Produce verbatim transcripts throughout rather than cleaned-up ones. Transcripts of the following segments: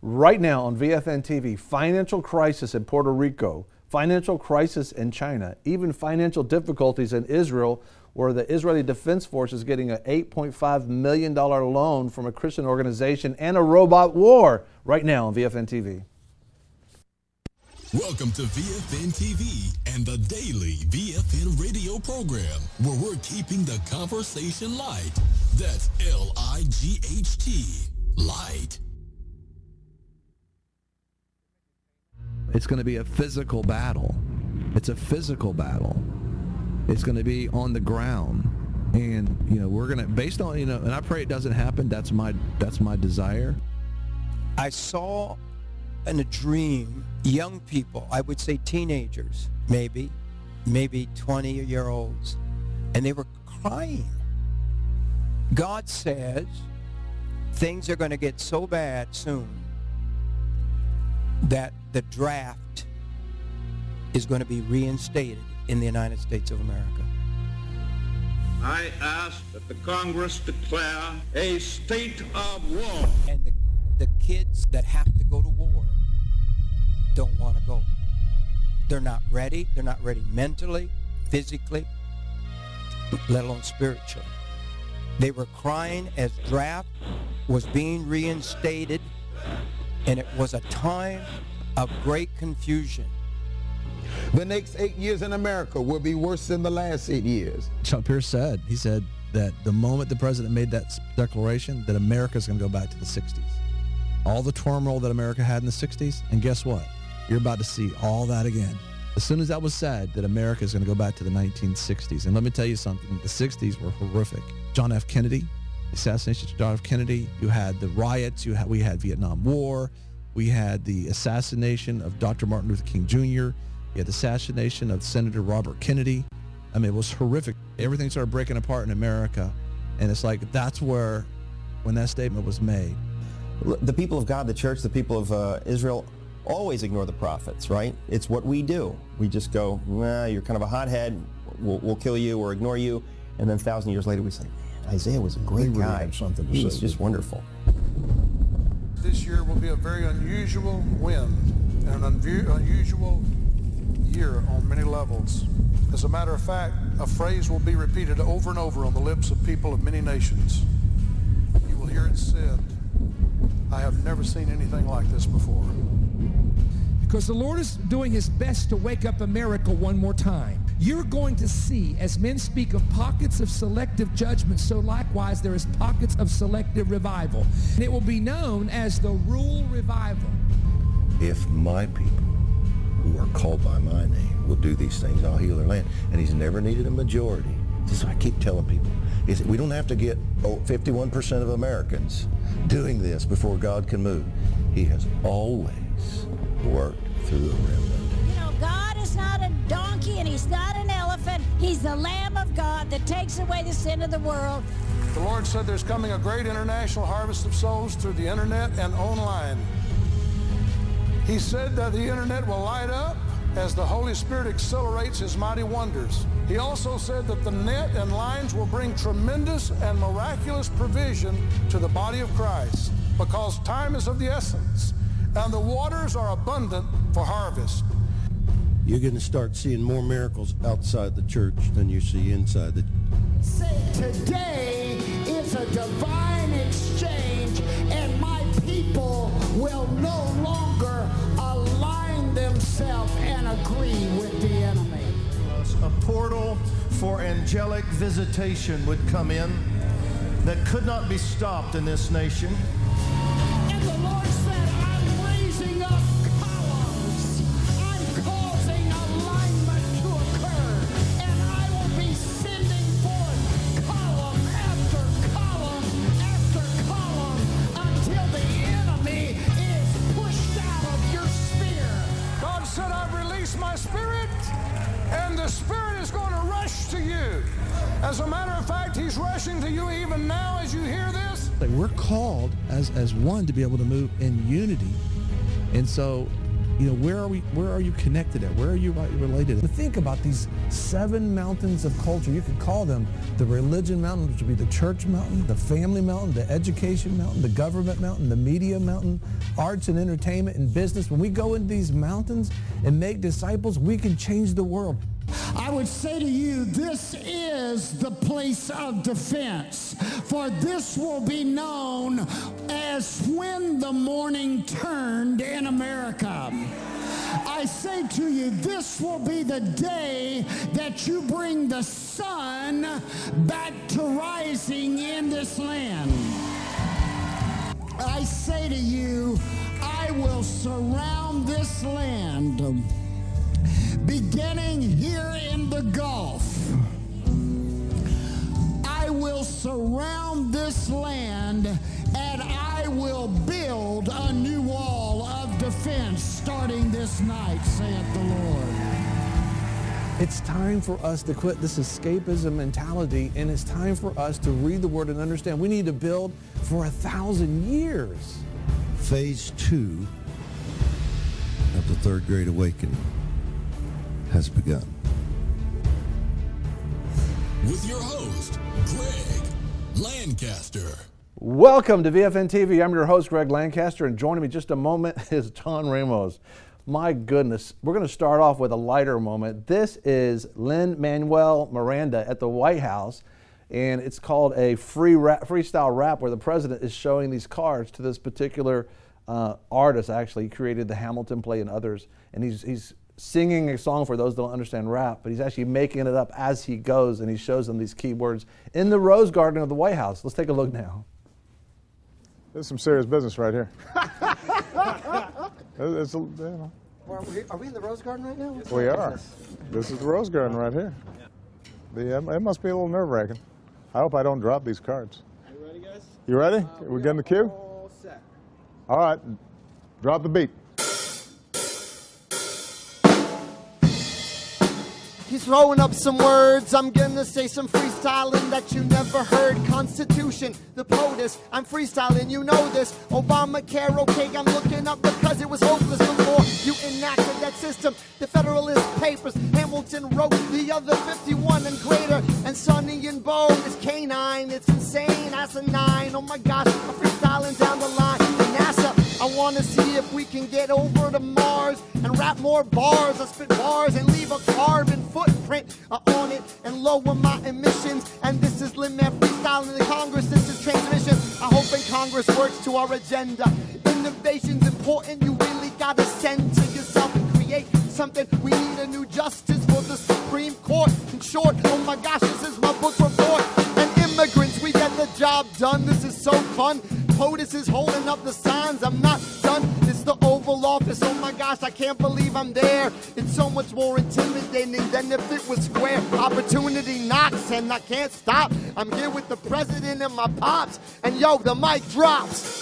Right now on V F N T V, financial crisis in Puerto Rico, financial crisis in China, even financial difficulties in Israel, where the Israeli Defense Force is getting an eight point five million dollars loan from a Christian organization, and a robot war. Right now on V F N T V. Welcome to V F N T V and the daily V F N radio program, where we're keeping the conversation light. That's L I G H T, light. It's going to be a physical battle. It's a physical battle. It's going to be on the ground. And, you know, we're going to, based on, you know, and I pray it doesn't happen. That's my, that's my desire. I saw in a dream young people, I would say teenagers, maybe, maybe twenty-year-olds, and they were crying. God says things are going to get so bad soon that the draft is going to be reinstated in the United States of America. I ask that the Congress declare a state of war. And the, the kids that have to go to war don't want to go. They're not ready. They're not ready mentally, physically, let alone spiritually. They were crying as draft was being reinstated, and it was a time of great confusion. The next eight years in America will be worse than the last eight years. Chuck Pierce said, he said that the moment the president made that declaration, that America's going to go back to the sixties. All the turmoil that America had in the sixties, and guess what? You're about to see all that again. As soon as that was said, that America is going to go back to the nineteen sixties. And let me tell you something, the sixties were horrific. John F. Kennedy, the assassination of John F. Kennedy, you had the riots, you had, we had Vietnam War, we had the assassination of Doctor Martin Luther King Junior, you had the assassination of Senator Robert Kennedy. I mean, it was horrific. Everything started breaking apart in America. And it's like, that's where, when that statement was made. The people of God, the church, the people of uh, Israel, always ignore the prophets, right? It's what we do. We just go, nah, you're kind of a hothead, we'll, we'll kill you or ignore you. And then a thousand years later, we say, man, Isaiah was a great really guy. had something to he say, was just wonderful. This year will be a very unusual wind and an unvu- unusual year on many levels. As a matter of fact, a phrase will be repeated over and over on the lips of people of many nations. You will hear it said, I have never seen anything like this before. Because the Lord is doing his best to wake up America one more time. You're going to see, as men speak of pockets of selective judgment, so likewise there is pockets of selective revival. And it will be known as the rule revival. If my people who are called by my name will do these things, I'll heal their land. And he's never needed a majority. This is what I keep telling people. Is we don't have to get oh, fifty-one percent of Americans doing this before God can move. He has always worked through a remnant. You know, God is not a donkey and he's not an elephant. He's the Lamb of God that takes away the sin of the world. The Lord said there's coming a great international harvest of souls through the internet and online. He said that the internet will light up as the Holy Spirit accelerates his mighty wonders. He also said that the net and lines will bring tremendous and miraculous provision to the body of Christ, because time is of the essence and the waters are abundant for harvest. You're going to start seeing more miracles outside the church than you see inside the church. Say today is a divine exchange, and my people will no longer align themselves and agree with the enemy. A portal for angelic visitation would come in that could not be stopped in this nation. And the Lord said, I'm raising up columns. I'm causing alignment to occur. And I will be sending forth column after column after column until the enemy is pushed out of your sphere. God said, I've released my spirit, and the Spirit is going to rush to you. As a matter of fact, he's rushing to you even now as you hear this. We're called as, as one to be able to move in unity. And so You know, where are we? Where are you connected at? Where are you related? To think about these seven mountains of culture. You could call them the religion mountain, which would be the church mountain, the family mountain, the education mountain, the government mountain, the media mountain, arts and entertainment and business. When we go into these mountains and make disciples, we can change the world. I would say to you, this is the place of defense, for this will be known as when the morning turned in America. I say to you, this will be the day that you bring the sun back to rising in this land. I say to you, I will surround this land, beginning here in the Gulf. I will surround this land and I will build a new wall of defense starting this night, saith the Lord. It's time for us to quit this escapism mentality, and it's time for us to read the Word and understand we need to build for a thousand years. Phase two of the Third Great Awakening has begun. With your host, Greg Lancaster. Welcome to V F N T V. I'm your host, Greg Lancaster, and joining me just a moment is John Ramos. My goodness, we're going to start off with a lighter moment. This is Lin-Manuel Miranda at the White House, and it's called a free rap, freestyle rap where the president is showing these cards to this particular uh, artist. Actually, he created the Hamilton play and others, and he's he's singing a song for those who don't understand rap, but he's actually making it up as he goes, and he shows them these key words in the Rose Garden of the White House. Let's take a look now. This is some serious business right here. it's, a, you know. Are we, are we in the Rose Garden right now? What's We are. this? This is the Rose Garden right here. The, um, it must be a little nerve-wracking. I hope I don't drop these cards. Are you ready, guys? You ready? Uh, we getting the cue? All set. All right. Drop the beat. He's throwing up some words. I'm gonna say some freestyling that you never heard. Constitution, the POTUS. I'm freestyling, you know this. Obamacare, okay, I'm looking up because it was hopeless before you enacted that system. The Federalist Papers, Hamilton wrote the other fifty-one and greater. And Sonny and Bo is canine. It's insane, asinine. Oh my gosh, I'm freestyling down the line. And NASA, I wanna see if we can get over to Mars and rap more bars. I spit bars and leave a carbon footprint uh, on it and lower my emissions. And this is Lin-Man freestyling in the Congress. This is transmission. I hope in Congress works to our agenda. Innovation's important. You really gotta send to yourself and create something. We need a new justice for the Supreme Court. In short, oh my gosh, this is my book report. And immigrants, we get the job done. This is so fun. POTUS is holding up the signs. I'm not done. It's the Oval Office. Oh my gosh, I can't believe I'm there. It's so much more intimidating than if it was square. Opportunity knocks and I can't stop. I'm here with the president and my pops. And yo, the mic drops.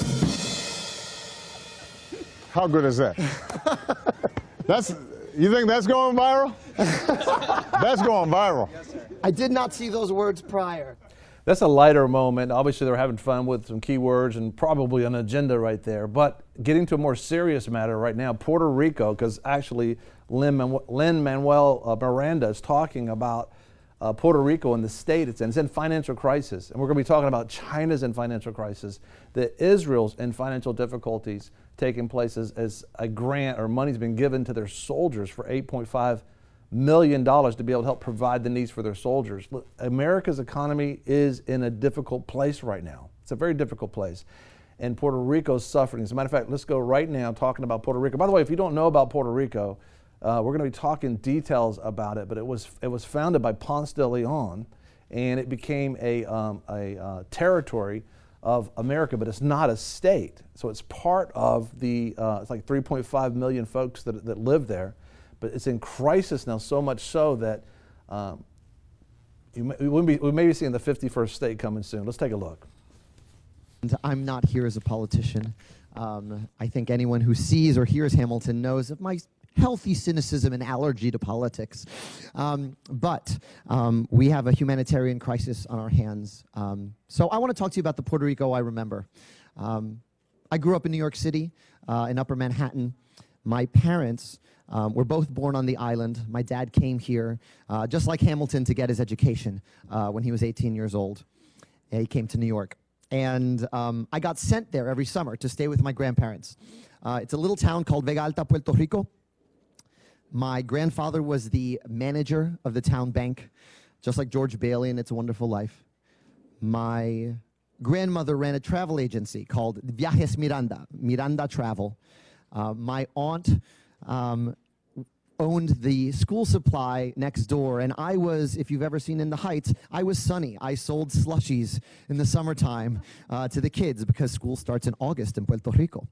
How good is that? That's. You think that's going viral? That's going viral. Yes, sir. I did not see those words prior. That's a lighter moment. Obviously, they're having fun with some keywords and probably an agenda right there. But getting to a more serious matter right now, Puerto Rico, because actually Lin-Manuel uh, Miranda is talking about uh, Puerto Rico and the state it's in. It's in financial crisis. And we're going to be talking about China's in financial crisis, that Israel's in financial difficulties taking place as, as a grant or money's been given to their soldiers for eight point five million dollars to be able to help provide the needs for their soldiers. Look, America's economy is in a difficult place right now. It's a very difficult place. And Puerto Rico's suffering. As a matter of fact, let's go right now talking about Puerto Rico. By the way, if you don't know about Puerto Rico, uh, we're going to be talking details about it, but it was it was founded by Ponce de Leon, and it became a, um, a uh, territory of America, but it's not a state. So it's part of the, uh, it's like three point five million folks that, that live there. But it's in crisis now, so much so that um, you may, we, may be, we may be seeing the fifty-first state coming soon. Let's take a look. I'm not here as a politician. Um, I think anyone who sees or hears Hamilton knows of my healthy cynicism and allergy to politics. Um, but um, we have a humanitarian crisis on our hands. Um, so I want to talk to you about the Puerto Rico I remember. Um, I grew up in New York City, uh, in Upper Manhattan. my parents um, were both born on the island. My dad came here, uh, just like Hamilton, to get his education uh, when he was eighteen years old. Yeah, he came to New York. And um, I got sent there every summer to stay with my grandparents. Uh, it's a little town called Vega Alta, Puerto Rico. My grandfather was the manager of the town bank, just like George Bailey in It's a Wonderful Life. My grandmother ran a travel agency called Viajes Miranda, Miranda Travel. Uh, my aunt um, owned the school supply next door, and I was, if you've ever seen In the Heights, I was Sunny. I sold slushies in the summertime uh, to the kids because school starts in August in Puerto Rico.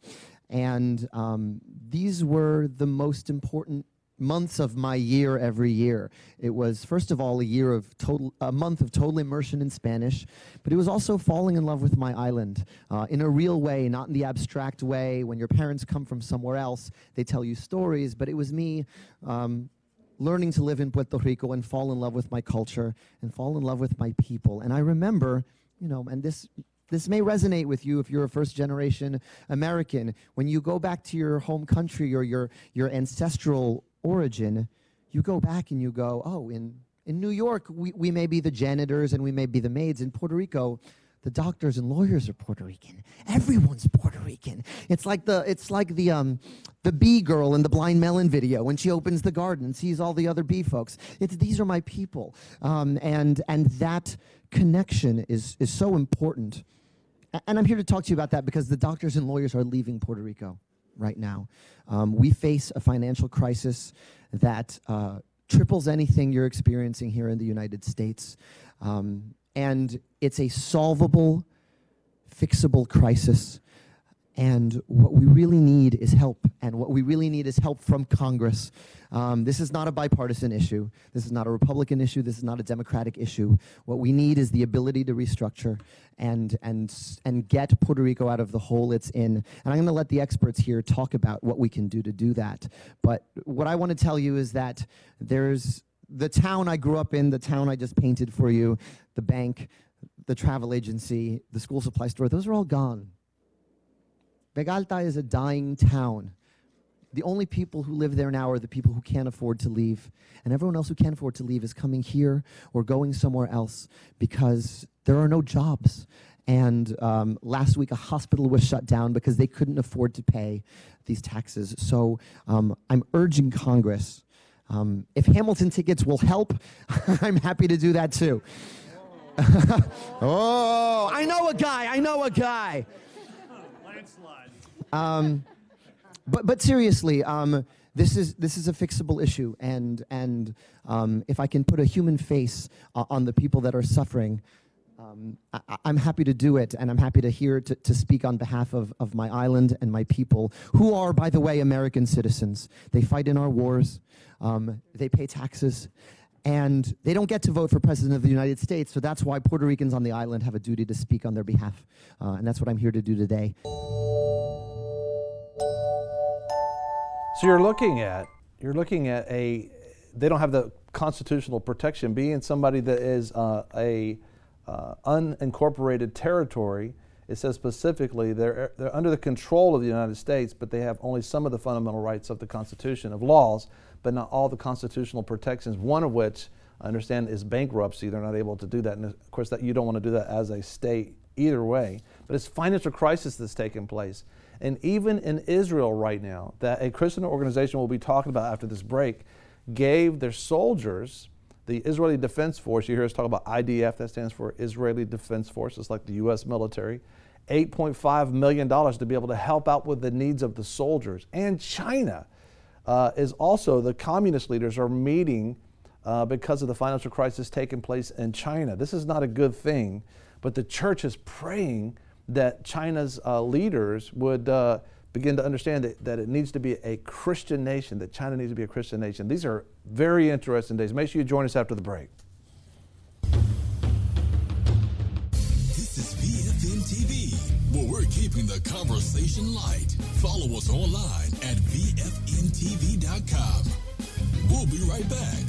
And um, these were the most important months of my year every year. It was, first of all, a year of total, a month of total immersion in Spanish, but it was also falling in love with my island uh, in a real way, not in the abstract way. When your parents come from somewhere else, they tell you stories, but it was me um, learning to live in Puerto Rico and fall in love with my culture and fall in love with my people. And I remember, you know, and this This may resonate with you if you're a first-generation American. When you go back to your home country or your, your ancestral origin, you go back and you go, oh, in, in New York, we, we may be the janitors and we may be the maids. In Puerto Rico, the doctors and lawyers are Puerto Rican. Everyone's Puerto Rican. It's like the, it's like the, um, the bee girl in the Blind Melon video when she opens the garden and sees all the other bee folks. It's, these are my people. Um, and, and that connection is, is so important. And I'm here to talk to you about that because the doctors and lawyers are leaving Puerto Rico right now. Um, we face a financial crisis that uh, triples anything you're experiencing here in the United States. Um, and it's a solvable, fixable crisis. And what we really need is help. And what we really need is help from Congress. Um, this is not a bipartisan issue. This is not a Republican issue. This is not a Democratic issue. What we need is the ability to restructure and, and, and get Puerto Rico out of the hole it's in. And I'm going to let the experts here talk about what we can do to do that. But what I want to tell you is that there's the town I grew up in, the town I just painted for you, the bank, the travel agency, the school supply store, those are all gone. Vega Alta is a dying town. The only people who live there now are the people who can't afford to leave. And everyone else who can't afford to leave is coming here or going somewhere else because there are no jobs. And um, last week a hospital was shut down because they couldn't afford to pay these taxes. So um, I'm urging Congress, um, if Hamilton tickets will help, I'm happy to do that too. Oh, I know a guy, I know a guy. Um, but but seriously, um, this is this is a fixable issue, and and um, if I can put a human face uh, on the people that are suffering, um, I, I'm happy to do it, and I'm happy to hear to, to speak on behalf of of my island and my people, who are, by the way, American citizens. They fight in our wars, um, they pay taxes. And they don't get to vote for President of the United States, so that's why Puerto Ricans on the island have a duty to speak on their behalf. Uh, and that's what I'm here to do today. So you're looking at, you're looking at a, they don't have the constitutional protection. Being somebody that is uh, a uh, unincorporated territory, it says specifically they're, they're under the control of the United States, but they have only some of the fundamental rights of the Constitution, of laws, but not all the constitutional protections, one of which I understand is bankruptcy. They're not able to do that. And of course, that you don't want to do that as a state either way. But it's financial crisis that's taking place. And even in Israel right now, that a Christian organization we'll be talking about after this break gave their soldiers, the Israeli Defense Force, you hear us talk about I D F, that stands for Israeli Defense Forces, like the U S military, eight point five million dollars to be able to help out with the needs of the soldiers. And China uh, is also, the communist leaders are meeting uh, because of the financial crisis taking place in China. This is not a good thing, but the church is praying that China's uh, leaders would uh, begin to understand that, that it needs to be a Christian nation, that China needs to be a Christian nation. These are very interesting days. Make sure you join us after the break. This is V F N T V, where we're keeping the conversation light. Follow us online at V F N T V dot com. We'll be right back.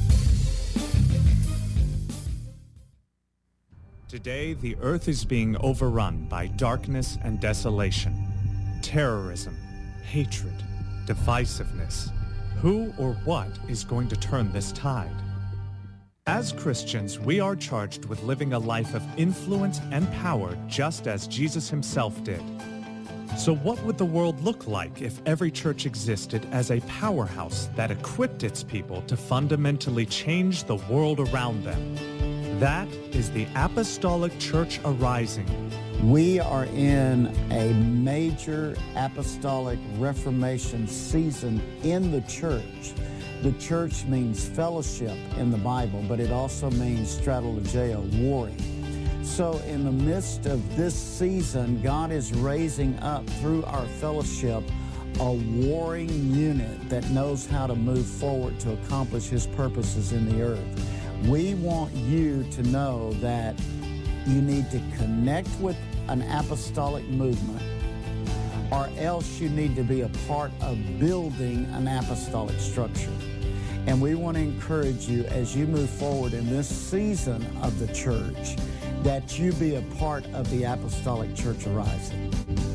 Today, the earth is being overrun by darkness and desolation, terrorism, hatred, divisiveness. Who or what is going to turn this tide? As Christians, we are charged with living a life of influence and power just as Jesus himself did. So what would the world look like if every church existed as a powerhouse that equipped its people to fundamentally change the world around them? That is the Apostolic Church arising. We are in a major apostolic reformation season in the church. The church means fellowship in the Bible, but it also means strategeo, warring. So in the midst of this season, God is raising up through our fellowship a warring unit that knows how to move forward to accomplish his purposes in the earth. We want you to know that you need to connect with an apostolic movement, or else you need to be a part of building an apostolic structure. And we want to encourage you as you move forward in this season of the church that you be a part of the Apostolic Church arising.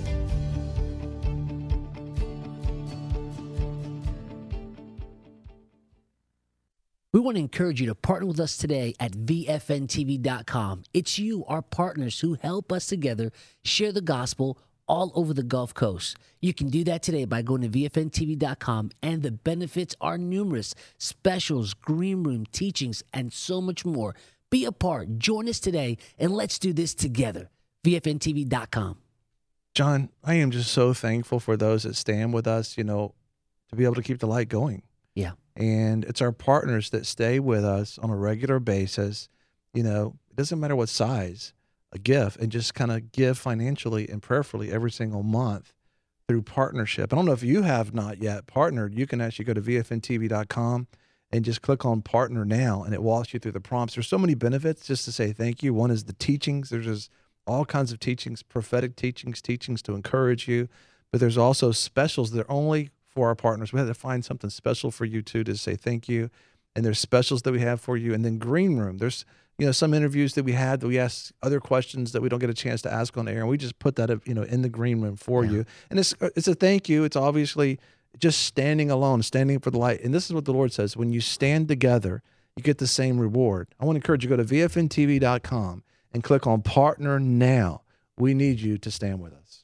We want to encourage you to partner with us today at V F N T V dot com. It's you, our partners, who help us together share the gospel all over the Gulf Coast. You can do that today by going to V F N T V dot com, and the benefits are numerous. Specials, green room, teachings, and so much more. Be a part. Join us today, and let's do this together. V F N T V dot com. John, I am just so thankful for those that stand with us, you know, to be able to keep the light going. Yeah. And it's our partners that stay with us on a regular basis. You know, it doesn't matter what size, a gift, and just kind of give financially and prayerfully every single month through partnership. I don't know if you have not yet partnered. You can actually go to V F N T V dot com and just click on Partner Now, and it walks you through the prompts. There's so many benefits just to say thank you. One is the teachings. There's just all kinds of teachings, prophetic teachings, teachings to encourage you. But there's also specials that are only for our partners. We had to find something special for you too to say thank you. And there's specials that we have for you. And then Green Room. There's, you know, some interviews that we had that we ask other questions that we don't get a chance to ask on air, and we just put that, you know, in the Green Room for yeah. you. And it's it's a thank you. It's obviously just standing alone, standing for the light. And this is what the Lord says: when you stand together, you get the same reward. I want to encourage you to go to V F N T V dot com and click on Partner Now. We need you to stand with us.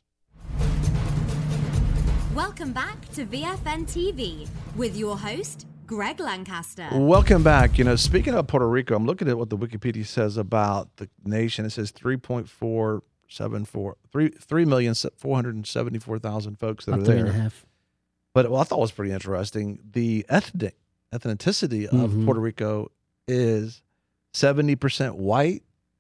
Welcome back to V F N T V with your host, Greg Lancaster. Welcome back. You know, speaking of Puerto Rico, I'm looking at what the Wikipedia says about the nation. It says three point four seven four, three million four hundred seventy-four thousand folks that About are three there. and a half. But what I thought was pretty interesting, the ethnic ethnicity of Mhm. Puerto Rico is seventy percent white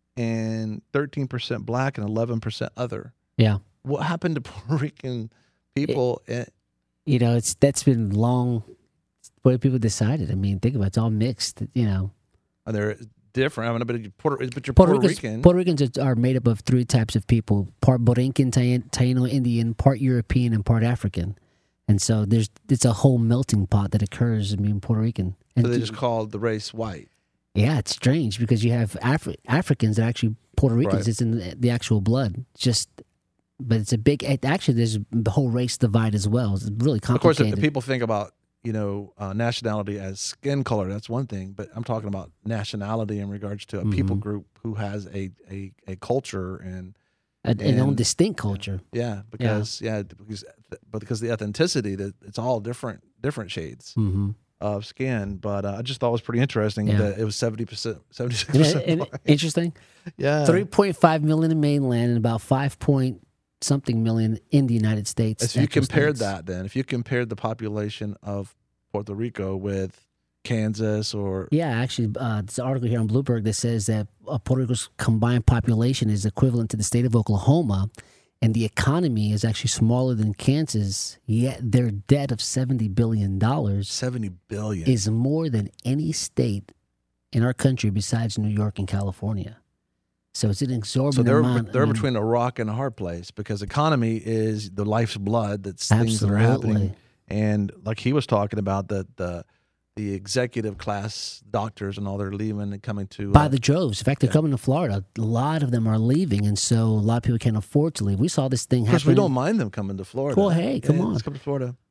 and thirteen percent black and eleven percent other. Yeah. What happened to Puerto Rican people? It, You know, it's that's been long. What people decided. I mean, think about it. It's all mixed. You know, they're different. I mean, but, Puerto, but you're Puerto, Puerto, Ricans, Rican. Puerto Ricans are, are made up of three types of people: part Borinquen, Taino, Taino Indian, part European, and part African. And so there's it's a whole melting pot that occurs. I mean, Puerto Rican. And So they just call the race white. yeah, it's strange because you have Afri- Africans that are actually Puerto Ricans. Right. It's in the, the actual blood. Just, but it's a big. It, actually, there's the whole race divide as well. It's really Of course, complicated. if people think about, you know, uh, nationality as skin color, that's one thing. But I'm talking about nationality in regards to a people Mhm. group who has a a, a culture and An- an own distinct culture. Yeah, because yeah, because but because the ethnicity, that it's all different different shades Mhm. of skin. But uh, I just thought it was pretty interesting Yeah. that it was seventy percent, seventy six Isn't percent. it- interesting. Yeah. three point five million in mainland and about five point something million in the United States. If you actual compared states. that, then if you compared the population of Puerto Rico with Kansas or Yeah, actually, uh, there's an article here on Bloomberg that says that uh, Puerto Rico's combined population is equivalent to the state of Oklahoma, and the economy is actually smaller than Kansas, yet their debt of seventy billion dollars seventy billion is more than any state in our country besides New York and California. So it's an exorbitant So they're amount. they're I mean, between a rock and a hard place because economy is the life's blood. That's things that are happening, Absolutely. and like he was talking about the the the executive class doctors and all they're leaving and coming to by uh, the droves. In fact, they're coming to Florida. A lot of them are leaving, and so a lot of people can't afford to leave. We saw this thing Of course, happen. we don't mind them coming to Florida. Well, hey, come Yeah, on. let's come to Florida.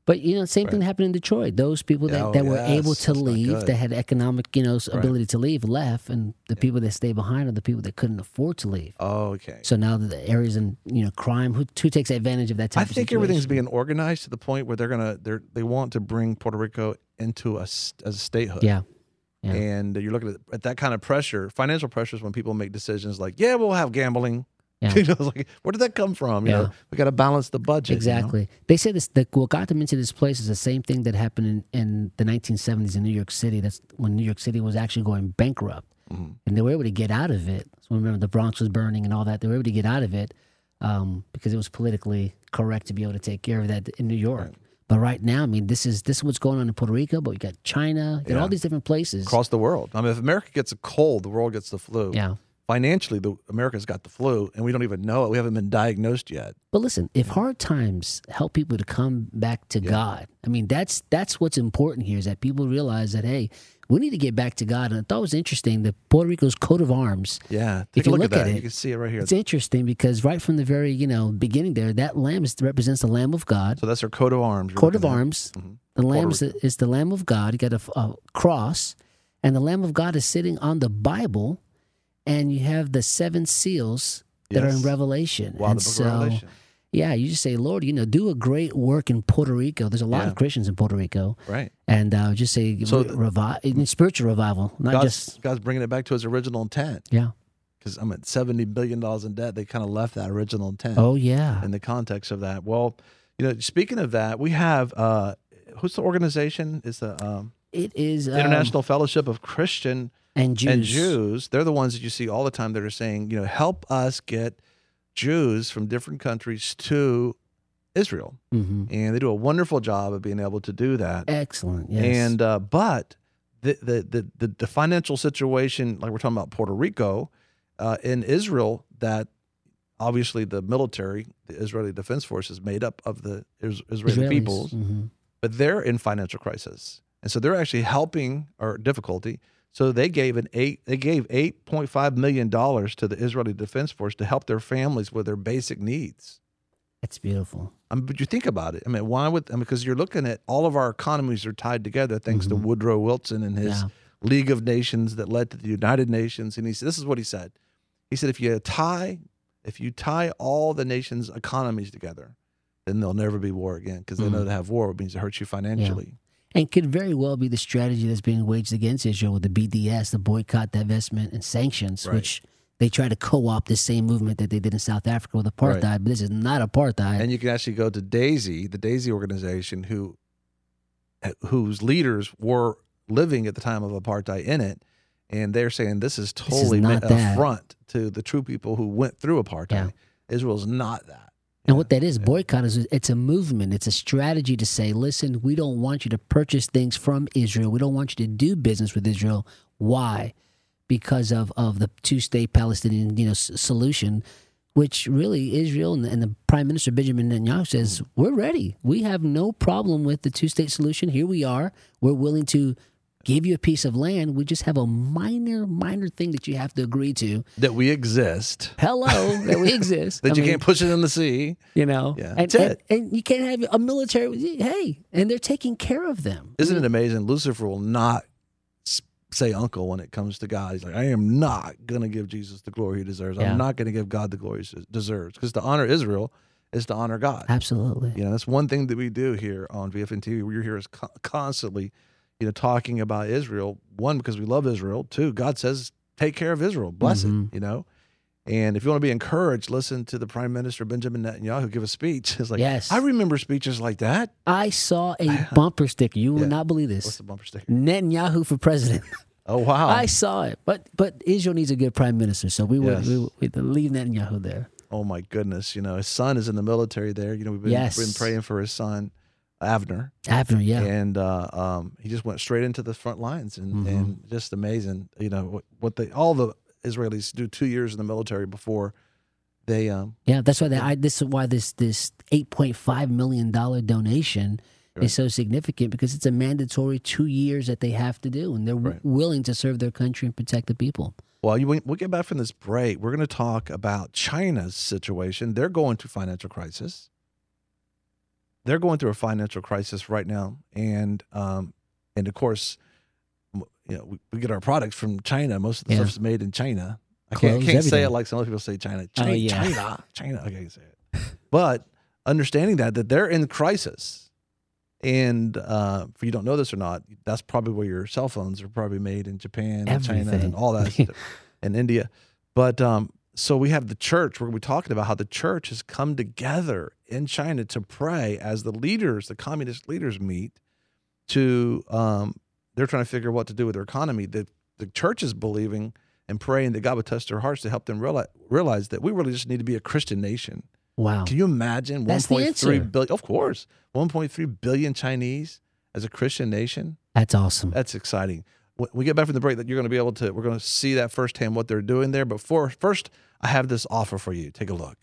But, you know, same thing happened in Detroit. Those people that, Oh, that were yes. able to That's not leave, good. that had economic, you know, Right. ability to leave, left, and the people that stayed behind are the people that couldn't afford to leave. Oh, okay. So now the areas in, you know, crime, who, who takes advantage of that type I of think situation? everything's being organized to the point where they're gonna they're they want to bring Puerto Rico into a, s- as a statehood. Yeah. Yeah. And you're looking at, at that kind of pressure, financial pressures, when people make decisions like, yeah, we'll have gambling. Yeah. You know, it's like, where did that come from? You Yeah. know, we got to balance the budget. you know? Exactly. They say this. The, what got them into this place is the same thing that happened in, in the nineteen seventies in New York City. That's when New York City was actually going bankrupt, Mhm. and they were able to get out of it. So remember, the Bronx was burning and all that. They were able to get out of it um, because it was politically correct to be able to take care of that in New York. Right. But right now, I mean, this is this is what's going on in Puerto Rico. But we got China, you got Yeah. all these different places. Across the world. I mean, if America gets a cold, the world gets the flu. Yeah. Financially, the America's got the flu, and we don't even know it. We haven't been diagnosed yet. But listen, if hard times help people to come back to God, I mean, that's that's what's important here is that people realize that, hey, we need to get back to God. And I thought it was interesting that Puerto Rico's coat of arms. Yeah. If Take a you look, look at at that. it, You can see it right here. It's interesting because right from the very, you know, beginning there, that lamb is, represents the Lamb of God. So that's our coat of arms. you're Coat of looking at. arms. Mhm. The Puerto lamb is the, is the Lamb of God. You got a, a cross, and the Lamb of God is sitting on the Bible, and you have the seven seals that are in Yes. Revelation. Wow, and the book of so, Revelation. yeah, you just say, Lord, you know, do a great work in Puerto Rico. There's a lot Yeah. of Christians in Puerto Rico. Right. And uh, just say, So re- the- revive, spiritual revival, not God's, just, God's bringing it back to his original intent. yeah. Because I'm at seventy billion dollars in debt. They kind of left that original intent. Oh, yeah. In the context of that. Well, you know, speaking of that, we have, uh, who's the organization? It's the um, It is um, International Fellowship of Christian and Jews. and Jews. They're the ones that you see all the time that are saying, you know, help us get Jews from different countries to Israel. Mhm. And they do a wonderful job of being able to do that. Excellent. Yes. And uh, but the, the the the the financial situation, like we're talking about Puerto Rico, uh, in Israel, that obviously the military, the Israeli Defense Force, is made up of the is- Israeli Israelis. peoples, Mhm. but they're in financial crisis, and so they're actually helping or difficulty. So they gave an eight they gave eight point five million dollars to the Israeli Defense Force to help their families with their basic needs. That's beautiful. I mean, but you think about it. I mean, why would I mean, because you're looking at all of our economies are tied together thanks to Woodrow Wilson and his Yeah. League of Nations that led to the United Nations. And he said, this is what he said. He said, if you tie, if you tie all the nations' economies together, then there'll never be war again because they know Mhm. to have war means it hurts you financially. And could very well be the strategy that's being waged against Israel with the B D S, the boycott, divestment, and sanctions, Right. which they try to co-opt the same movement that they did in South Africa with apartheid. Right. But this is not apartheid. And you can actually go to DAISY, the DAISY organization, who whose leaders were living at the time of apartheid in it, and they're saying this is totally not an that. affront to the true people who went through apartheid. Yeah. Israel's not that. And what that is, boycott is it's a movement. It's a strategy to say, listen, we don't want you to purchase things from Israel. We don't want you to do business with Israel. Why? Because of, of the two-state Palestinian you know s- solution, which really Israel and the, and the Prime Minister Benjamin Netanyahu says, we're ready. We have no problem with the two-state solution. Here we are. We're willing to give you a piece of land. We just have a minor, minor thing that you have to agree to. That we exist. Hello, that we exist. that I you mean, can't push it in the sea. You know, Yeah, and, that's and, it. and you can't have a military. Hey, and they're taking care of them. Isn't it amazing? Lucifer will not s- say uncle when it comes to God. He's like, I am not going to give Jesus the glory he deserves. Yeah. I'm not going to give God the glory he deserves. Because to honor Israel is to honor God. Absolutely. You know, that's one thing that we do here on V F N T V. We're here is co- constantly, you know, talking about Israel. One, because we love Israel. Two, God says, take care of Israel. Bless Mhm. it, you know. And if you want to be encouraged, listen to the Prime Minister Benjamin Netanyahu give a speech. It's like, Yes. I remember speeches like that. I saw a bumper sticker. You will Yeah. not believe this. What's the bumper sticker? Netanyahu for president. Oh, wow. I saw it, but but Israel needs a good prime minister, so we would Yes. we, would- we'd leave Netanyahu there. Oh my goodness! You know, his son is in the military there. You know, we've been, Yes. been praying for his son, Avner. Avner, yeah. And uh, um, he just went straight into the front lines, and, Mhm. and just amazing. You know what, what they all the Israelis do two years in the military before they. Um, Yeah, that's why they, I, this is why this this eight point five million dollar donation Right. is so significant because it's a mandatory two years that they have to do, and they're w- willing to serve their country and protect the people. well, you, we'll get back from this break. We're going to talk about China's situation. They're going through financial crisis. they're going through a financial crisis right now, and um, and of course, you know, we, we get our products from China. Most of the Yeah. stuff is made in China. I Clothes, can't, I can't say everything. it like some other people say China. Oh, China, yeah. China, China. I can't say it. But understanding that that they're in crisis, and uh, if you don't know this or not, that's probably where your cell phones are probably made in Japan and China Everything. and all that stuff, and India. But um, so we have the church. We're going to be talking about how the church has come together in China to pray as the leaders, the communist leaders meet to, um, they're trying to figure out what to do with their economy. The, the church is believing and praying that God would touch their hearts to help them realize, realize that we really just need to be a Christian nation. Wow. Can you imagine That's the one point three answer. billion? Of course, one point three billion Chinese as a Christian nation. That's awesome. That's exciting. When we get back from the break, that you're going to be able to, we're going to see that firsthand what they're doing there. But for, first, I have this offer for you. Take a look.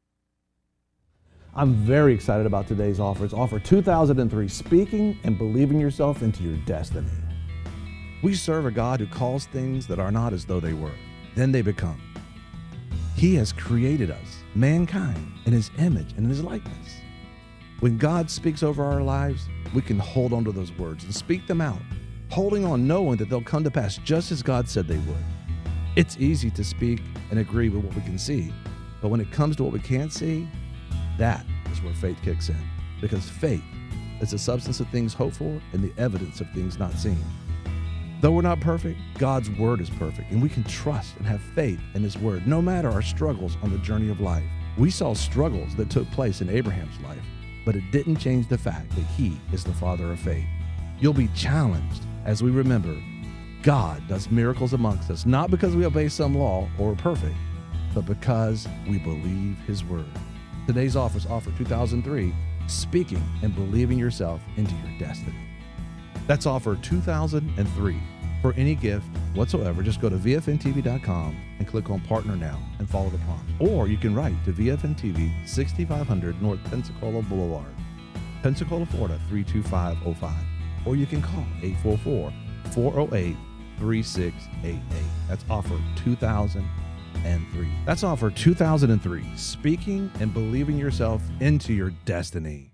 I'm very excited about today's offer. It's offer two thousand three, Speaking and Believing Yourself into Your Destiny. We serve a God who calls things that are not as though they were. Then they become. He has created us, mankind, in his image and in his likeness. When God speaks over our lives, we can hold on to those words and speak them out, holding on knowing that they'll come to pass just as God said they would. It's easy to speak and agree with what we can see, but when it comes to what we can't see, that is where faith kicks in, because faith is the substance of things hoped for and the evidence of things not seen. Though we're not perfect, God's word is perfect, and we can trust and have faith in his word, no matter our struggles on the journey of life. We saw struggles that took place in Abraham's life, but it didn't change the fact that he is the father of faith. You'll be challenged as we remember God does miracles amongst us, not because we obey some law or are perfect, but because we believe his word. Today's offer is offer two thousand three, Speaking and Believing Yourself into Your Destiny. That's offer two thousand three. For any gift whatsoever, just go to V F N T V dot com and click on Partner Now and follow the prompts. Or you can write to V F N T V, sixty-five hundred North Pensacola Boulevard, Pensacola, Florida, three two five oh five. Or you can call eight four four, four oh eight, three six eight eight. That's offer two thousand three. That's offer two thousand three, Speaking and Believing Yourself into Your Destiny.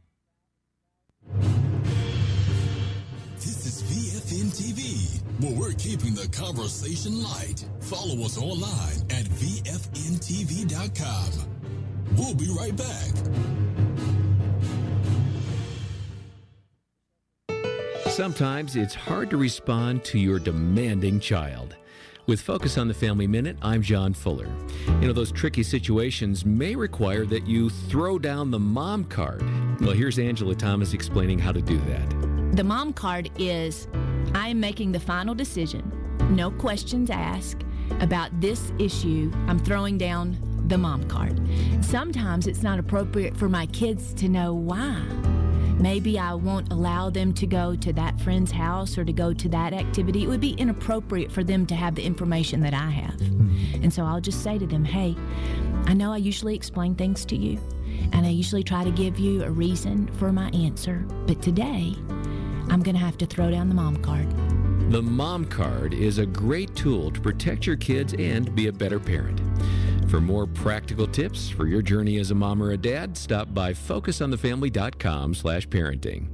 This is V F N T V, where we're keeping the conversation light. Follow us online at V F N T V dot com. We'll be right back. Sometimes it's hard to respond to your demanding child. With Focus on the Family Minute, I'm John Fuller. You know, those tricky situations may require that you throw down the mom card. Well, here's Angela Thomas explaining how to do that. The mom card is, I am making the final decision, no questions asked, about this issue. I'm throwing down the mom card. Sometimes it's not appropriate for my kids to know why. Maybe I won't allow them to go to that friend's house or to go to that activity. It would be inappropriate for them to have the information that I have. And so I'll just say to them, hey, I know I usually explain things to you, and I usually try to give you a reason for my answer, but today I'm going to have to throw down the mom card. The mom card is a great tool to protect your kids and be a better parent. For more practical tips for your journey as a mom or a dad, stop by focus on the family dot com slash parenting.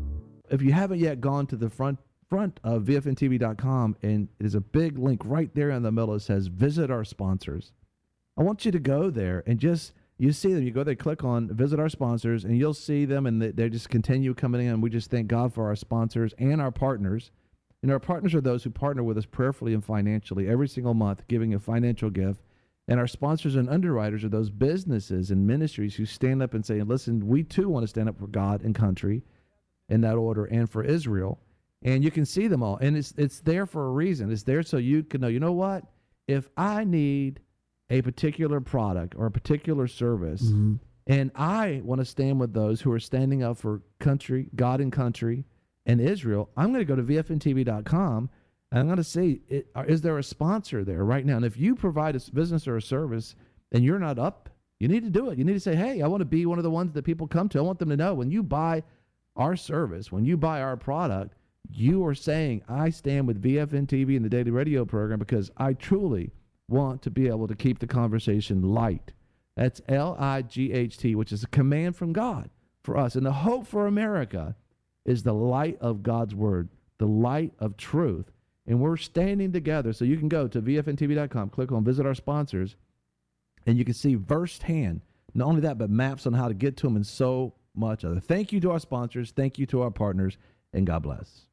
If you haven't yet gone to the front front of V F N T V dot com, and it is a big link right there in the middle that says visit our sponsors. I want you to go there and just, you see them, you go there, click on visit our sponsors, and you'll see them, and they, they just continue coming in. We just thank God for our sponsors and our partners. And our partners are those who partner with us prayerfully and financially every single month, giving a financial gift. And our sponsors and underwriters are those businesses and ministries who stand up and say, listen, we too want to stand up for God and country in that order, and for Israel. And you can see them all. And it's it's there for a reason. It's there so you can know, you know what? If I need a particular product or a particular service, mm-hmm. and I want to stand with those who are standing up for country, God and country, and Israel, I'm going to go to V F N T V dot com. And I'm going to say, it, is there a sponsor there right now? And if you provide a business or a service and you're not up, you need to do it. You need to say, hey, I want to be one of the ones that people come to. I want them to know when you buy our service, when you buy our product, you are saying, I stand with V F N T V and the Daily Radio program because I truly want to be able to keep the conversation light. That's L I G H T, which is a command from God. for us. And the hope for America is the light of God's word, the light of truth. And we're standing together. So you can go to V F N T V dot com, click on visit our sponsors, and you can see firsthand, not only that, but maps on how to get to them and so much other. Thank you to our sponsors. Thank you to our partners, and God bless.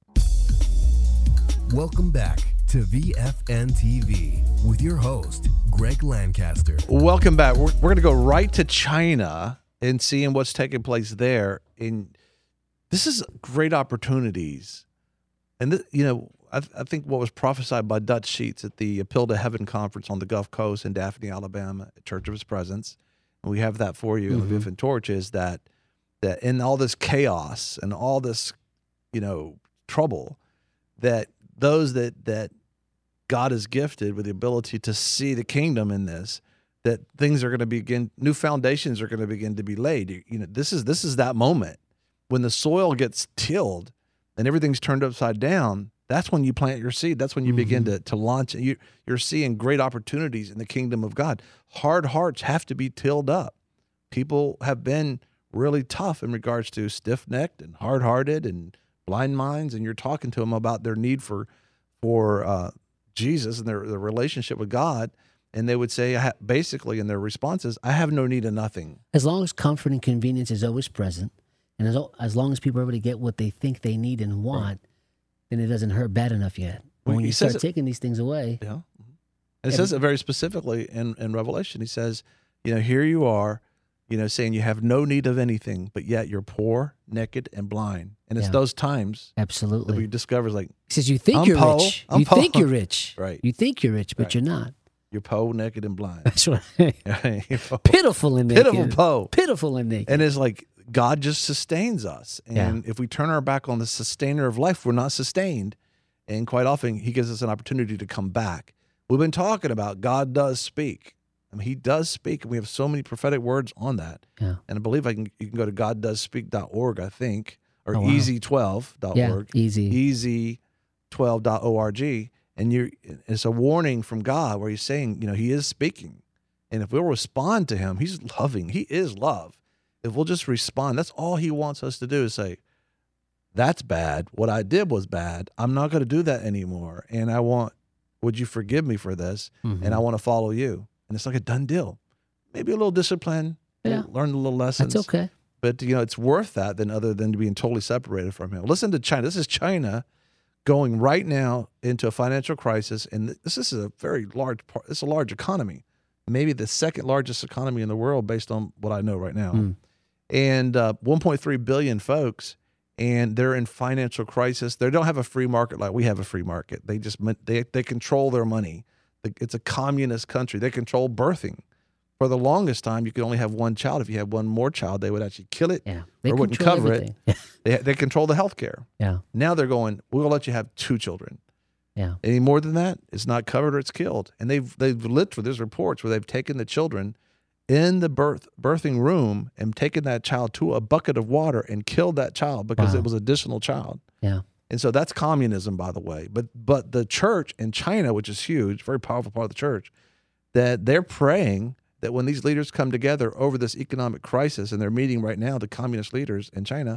Welcome back to V F N T V with your host, Greg Lancaster. Welcome back. We're, we're going to go right to China and seeing what's taking place there. And this is great opportunities. And, th- you know, I, th- I think what was prophesied by Dutch Sheets at the Appeal to Heaven conference on the Gulf Coast in Daphne, Alabama, at Church of His Presence, and we have that for you mm-hmm. in the V F N Torch, is that, that in all this chaos and all this, you know, trouble, that those that that God has gifted with the ability to see the kingdom in this, that things are going to begin, new foundations are going to begin to be laid. You, you know, this is this is that moment when the soil gets tilled and everything's turned upside down. That's when you plant your seed. That's when you mm-hmm. begin to to launch. You, you're seeing great opportunities in the kingdom of God. Hard hearts have to be tilled up. People have been really tough in regards to stiff-necked and hard-hearted and blind minds, and you're talking to them about their need for for uh, Jesus and their, their relationship with God, and they would say, I ha- basically in their responses, I have no need of nothing. As long as comfort and convenience is always present, and as, as long as people are able to get what they think they need and want, right. then it doesn't hurt bad enough yet. But well, when you start it, taking these things away. Yeah. And it says it very specifically in, in Revelation. He says, you know, here you are, you know, saying you have no need of anything, but yet you're poor, naked, and blind. And it's yeah. those times absolutely that we discover, like, he says, you think I'm you're po, rich. I'm you po. think you're rich. Right. You think you're rich, but right. you're not. You're po, naked, and blind. That's right. Pitiful and naked. Pitiful po. Pitiful and naked. And it's like God just sustains us. And yeah. if we turn our back on the sustainer of life, we're not sustained. And quite often, he gives us an opportunity to come back. We've been talking about God does speak. I mean, he does speak, and we have so many prophetic words on that. Yeah. And I believe I can. You can go to god does speak dot org, I think, or oh, wow. easy twelve dot org. Yeah, easy. easy twelve dot org. And you it's a warning from God where he's saying, you know, he is speaking. And if we'll respond to him, he's loving. He is love. If we'll just respond, that's all he wants us to do is say, that's bad. What I did was bad. I'm not going to do that anymore. And I want, would you forgive me for this? Mm-hmm. And I want to follow you. And it's like a done deal. Maybe a little discipline, yeah. learn a little lessons. That's okay. But, you know, it's worth that than other than being totally separated from him. Listen to China. This is China going right now into a financial crisis. And this, this is a very large part. It's a large economy, maybe the second largest economy in the world based on what I know right now. Mm. And uh, one point three billion folks, and they're in financial crisis. They don't have a free market like we have a free market. They just they they control their money. It's a communist country. They control birthing. For the longest time, you could only have one child. If you had one more child, they would actually kill it yeah, or wouldn't cover everything. it. they they control the health care. Yeah. Now they're going, we'll let you have two children. Yeah. Any more than that, it's not covered or it's killed. And they've they've literally, there's reports where they've taken the children in the birth birthing room and taken that child to a bucket of water and killed that child because wow. it was an additional child. Yeah. And so that's communism, by the way. But but the church in China, which is huge, very powerful part of the church, that they're praying that when these leaders come together over this economic crisis, and they're meeting right now, the communist leaders in China,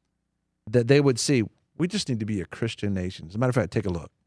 that they would see, we just need to be a Christian nation. As a matter of fact, take a look.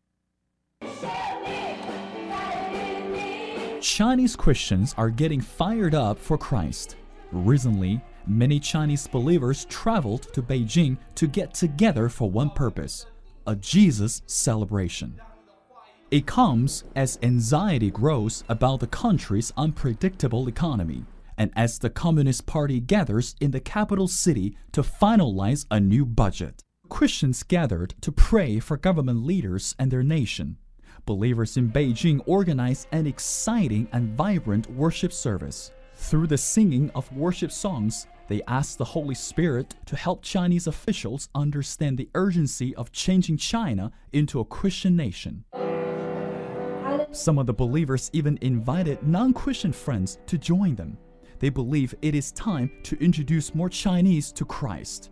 Chinese Christians are getting fired up for Christ. Recently, many Chinese believers traveled to Beijing to get together for one purpose, a Jesus celebration. It comes as anxiety grows about the country's unpredictable economy, and as the Communist Party gathers in the capital city to finalize a new budget. Christians gathered to pray for government leaders and their nation. Believers in Beijing organized an exciting and vibrant worship service. Through the singing of worship songs, they asked the Holy Spirit to help Chinese officials understand the urgency of changing China into a Christian nation. Some of the believers even invited non-Christian friends to join them. They believe it is time to introduce more Chinese to Christ.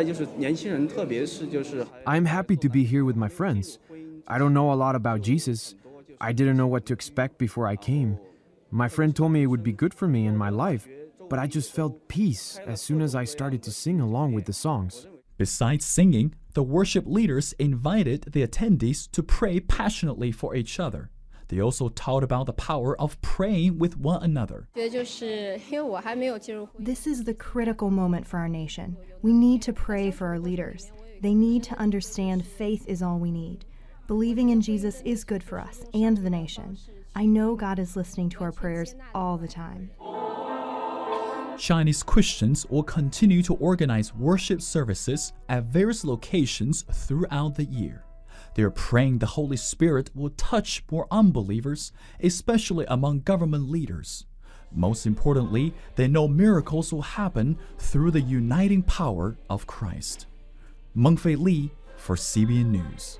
I'm happy to be here with my friends. I don't know a lot about Jesus. I didn't know what to expect before I came. My friend told me it would be good for me in my life, but I just felt peace as soon as I started to sing along with the songs. Besides singing, the worship leaders invited the attendees to pray passionately for each other. They also taught about the power of praying with one another. This is the critical moment for our nation. We need to pray for our leaders. They need to understand faith is all we need. Believing in Jesus is good for us and the nation. I know God is listening to our prayers all the time. Chinese Christians will continue to organize worship services at various locations throughout the year. They are praying the Holy Spirit will touch more unbelievers, especially among government leaders. Most importantly, they know miracles will happen through the uniting power of Christ. Mengfei Li for C B N News.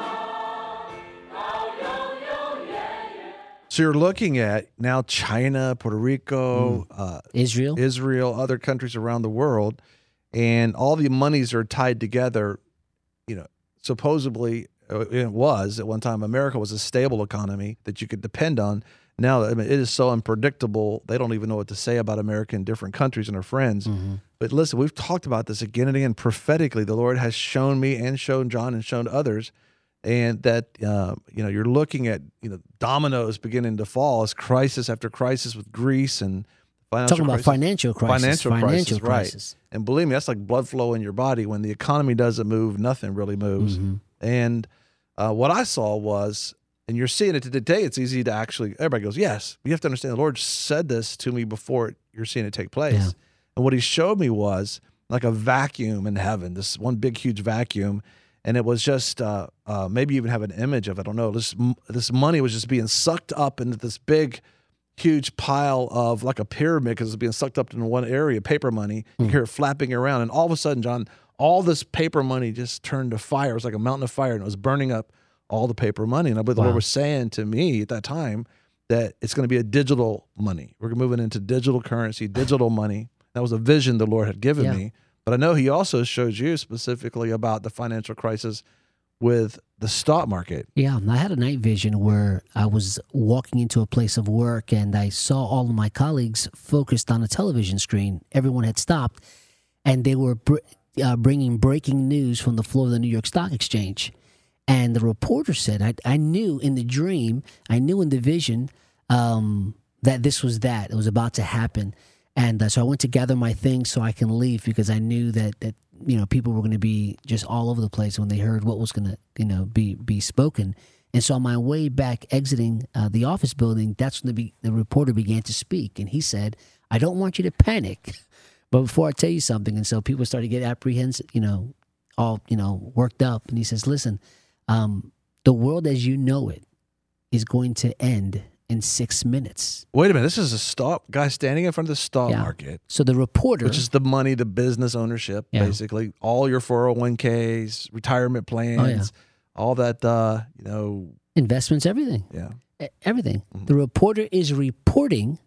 So you're looking at now China, Puerto Rico, mm. uh, Israel, Israel, other countries around the world, and all the monies are tied together. You know, supposedly it was at one time America was a stable economy that you could depend on. Now, I mean, it is so unpredictable. They don't even know what to say about America in different countries and our friends. Mm-hmm. But listen, we've talked about this again and again. Prophetically, the Lord has shown me and shown John and shown others. And that, uh, you know, you're looking at, you know, dominoes beginning to fall as crisis after crisis with Greece and financial Talking about crisis. financial crisis. Financial, financial crisis, crisis. Right. And believe me, that's like blood flow in your body. When the economy doesn't move, nothing really moves. Mm-hmm. And uh, what I saw was, and you're seeing it today, it's easy to actually, everybody goes, yes, you have to understand the Lord said this to me before you're seeing it take place. Yeah. And what he showed me was like a vacuum in heaven, this one big, huge vacuum. And it was just, uh, uh, maybe you even have an image of it, I don't know. This this money was just being sucked up into this big, huge pile of like a pyramid because it's being sucked up into one area, paper money. You mm. hear it flapping around. And all of a sudden, John, all this paper money just turned to fire. It was like a mountain of fire, and it was burning up all the paper money. And I believe the wow. Lord was saying to me at that time that it's going to be a digital money. We're moving into digital currency, digital money. That was a vision the Lord had given yeah. me. But I know he also shows you specifically about the financial crisis with the stock market. Yeah, I had a night vision where I was walking into a place of work and I saw all of my colleagues focused on a television screen. Everyone had stopped, and they were br- uh, bringing breaking news from the floor of the New York Stock Exchange. And the reporter said, I, I knew in the dream, I knew in the vision um, that this was that. It was about to happen. And uh, so I went to gather my things so I can leave because I knew that, that you know, people were going to be just all over the place when they heard what was going to, you know, be be spoken. And so on my way back exiting uh, the office building, that's when the, be, the reporter began to speak. And he said, I don't want you to panic, but before I tell you something. And so people started to get apprehensive, you know, all, you know, worked up. And he says, listen, um, the world as you know it is going to end in six minutes. Wait a minute. This is a stock guy standing in front of the stock yeah. market. So the reporter, which is the money, the business ownership, yeah. basically all your four oh one k's, retirement plans, oh, yeah. all that, uh, you know, investments, everything. Yeah, e- everything. Mm-hmm. The reporter is reporting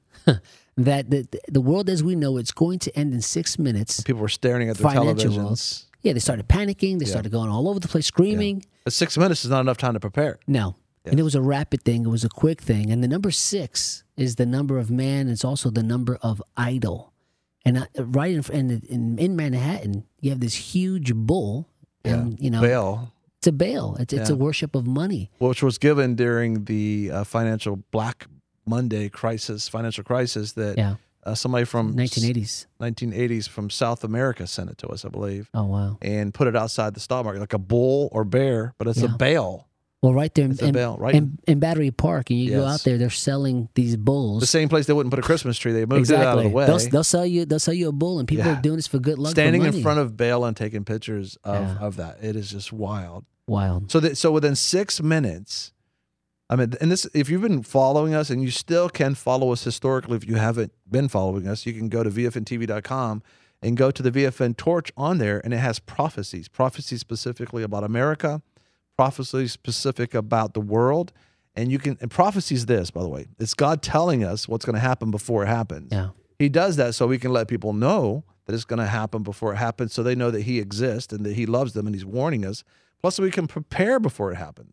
that the the world as we know it's going to end in six minutes. And people were staring at their televisions. World. Yeah, they started panicking. They yeah. started going all over the place, screaming. Yeah. But six minutes is not enough time to prepare. No. Yes. And it was a rapid thing. It was a quick thing. And the number six is the number of man. It's also the number of idol. And uh, right in, in in in Manhattan, you have this huge bull. And, yeah. you know, Baal. It's a Baal. It's, it's yeah. a worship of money. Which was given during the uh, financial Black Monday crisis, financial crisis that yeah. uh, somebody from nineteen eighties nineteen eighties from South America sent it to us, I believe. Oh, wow. And put it outside the stock market, like a bull or bear, but it's yeah. a Baal. Well, right there in, in, Baal, right? in, in Battery Park, and you yes. go out there, they're selling these bulls. The same place they wouldn't put a Christmas tree. They moved exactly. it out of the way. They'll, they'll sell you. They'll sell you a bull, and people yeah. are doing this for good luck. Standing for in money. front of Baal and taking pictures of, yeah. of that, it is just wild. Wild. So that so within six minutes, I mean, and this, if you've been following us, and you still can follow us historically, if you haven't been following us, you can go to V F N T V dot com and go to the V F N Torch on there, and it has prophecies, prophecies specifically about America. Prophecy specific about the world, and you can and prophecy is this, by the way, it's God telling us what's going to happen before it happens. Yeah, He does that so we can let people know that it's going to happen before it happens, so they know that He exists and that He loves them and He's warning us. Plus, we can prepare before it happens.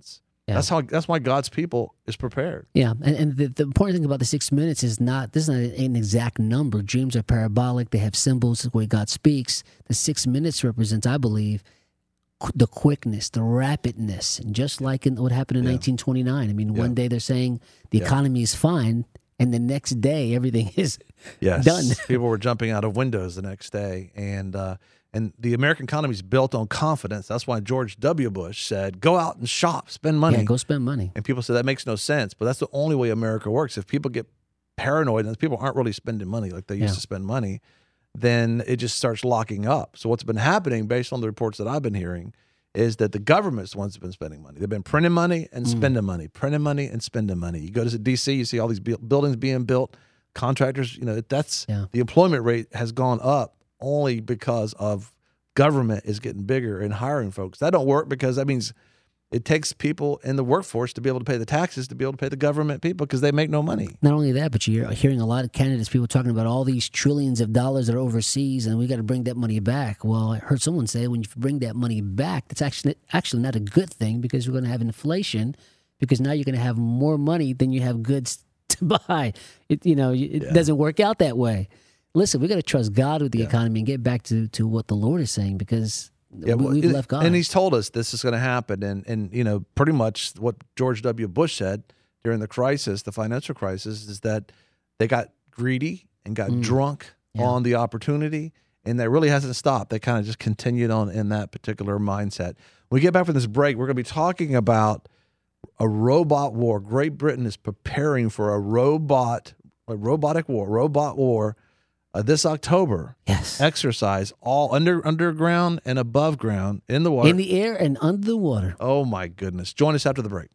Yeah. That's how. That's why God's people is prepared. Yeah, and, and the, the important thing about the six minutes is not, this is not an exact number. Dreams are parabolic. They have symbols the way God speaks. The six minutes represents, I believe, qu- the quickness, the rapidness. And just like in what happened in Yeah. nineteen twenty-nine. I mean, Yeah. one day they're saying the Yeah. economy is fine, and the next day everything is Yes. done. People were jumping out of windows the next day, and uh, and the American economy is built on confidence. That's why George W. Bush said, "Go out and shop, spend money." Yeah, go spend money. And people said that makes no sense, but that's the only way America works. If people get paranoid and people aren't really spending money like they used Yeah. to spend money, then it just starts locking up. So what's been happening, based on the reports that I've been hearing, is that the government's the ones that have been spending money. They've been printing money and Mm. spending money, printing money and spending money. You go to D C, you see all these bu- buildings being built, contractors. You know, that's Yeah. the employment rate has gone up only because of government is getting bigger and hiring folks. That don't work because that means it takes people in the workforce to be able to pay the taxes to be able to pay the government people because they make no money. Not only that, but you're hearing a lot of candidates, people talking about all these trillions of dollars that are overseas, and we got to bring that money back. Well, I heard someone say when you bring that money back, that's actually actually not a good thing because you're going to have inflation, because now you're going to have more money than you have goods to buy. It, you know, it Yeah. doesn't work out that way. Listen, we got to trust God with the Yeah. economy and get back to, to what the Lord is saying, because Yeah, we, well, we've it- left God. And he's told us this is going to happen. And, and, you know, pretty much what George W. Bush said during the crisis, the financial crisis, is that they got greedy and got Mm. drunk Yeah. on the opportunity. And that really hasn't stopped. They kind of just continued on in that particular mindset. When we get back from this break, we're going to be talking about a robot war. Great Britain is preparing for a robot, a robotic war, robot war. Uh, this October, yes, exercise all under underground and above ground in the water, in the air and under the water. Oh my goodness! Join us after the break.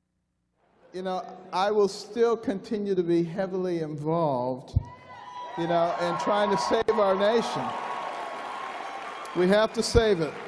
You know, I will still continue to be heavily involved, you know, in trying to save our nation. We have to save it.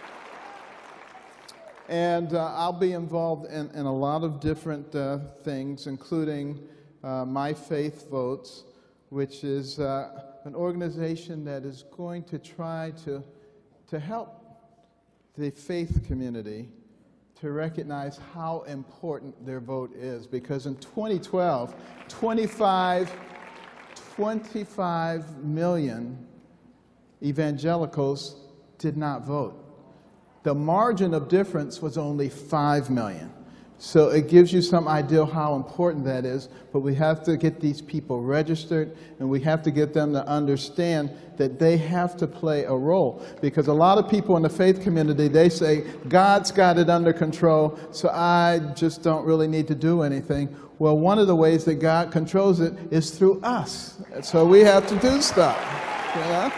And uh, I'll be involved in, in a lot of different uh, things, including uh, My Faith Votes, which is uh, an organization that is going to try to, to help the faith community to recognize how important their vote is. Because in twenty twelve, twenty-five, twenty-five million evangelicals did not vote. The margin of difference was only five million. So it gives you some idea how important that is, but we have to get these people registered, and we have to get them to understand that they have to play a role. Because a lot of people in the faith community, they say, God's got it under control, so I just don't really need to do anything. Well, one of the ways that God controls it is through us. So we have to do stuff. Yeah?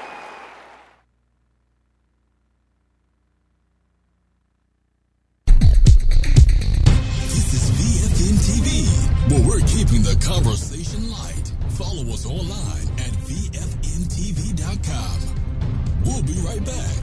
Well, we're keeping the conversation light. Follow us online at V F N T V dot com. We'll be right back.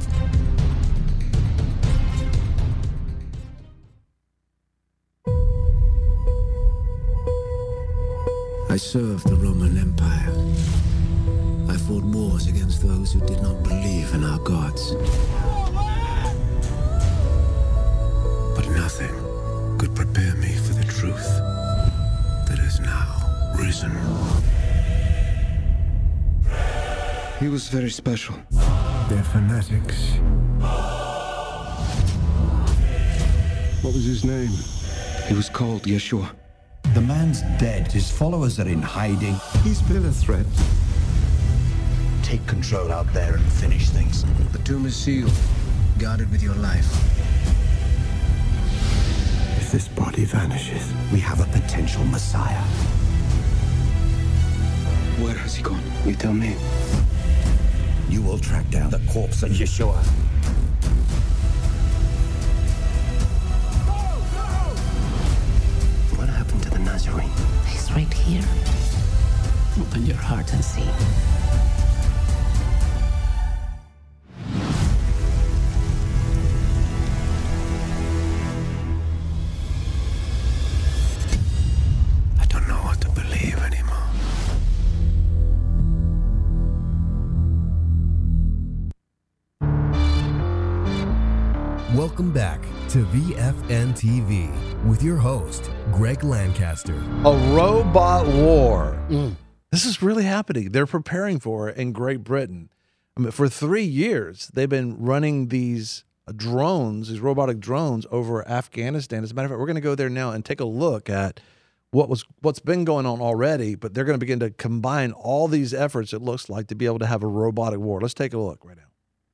I served the Roman Empire. I fought wars against those who did not believe in our gods. But nothing could prepare me for the truth that is now risen. He was very special. They're fanatics. What was his name? He was called Yeshua. The man's dead. His followers are in hiding. He's been a threat. Take control out there and finish things. The tomb is sealed, guarded with your life. If this body vanishes, we have a potential Messiah. Where has he gone? You tell me. You will track down the corpse of Yeshua. What happened to the Nazarene? He's right here. Open your heart and see. I don't know what to believe anymore. Welcome back to V F N T V with your host, Greg Lancaster. A robot war. Mm. This is really happening. They're preparing for it in Great Britain. I mean, for three years, they've been running these drones, these robotic drones over Afghanistan. As a matter of fact, we're going to go there now and take a look at what was, what's been going on already, but they're going to begin to combine all these efforts, it looks like, to be able to have a robotic war. Let's take a look right now.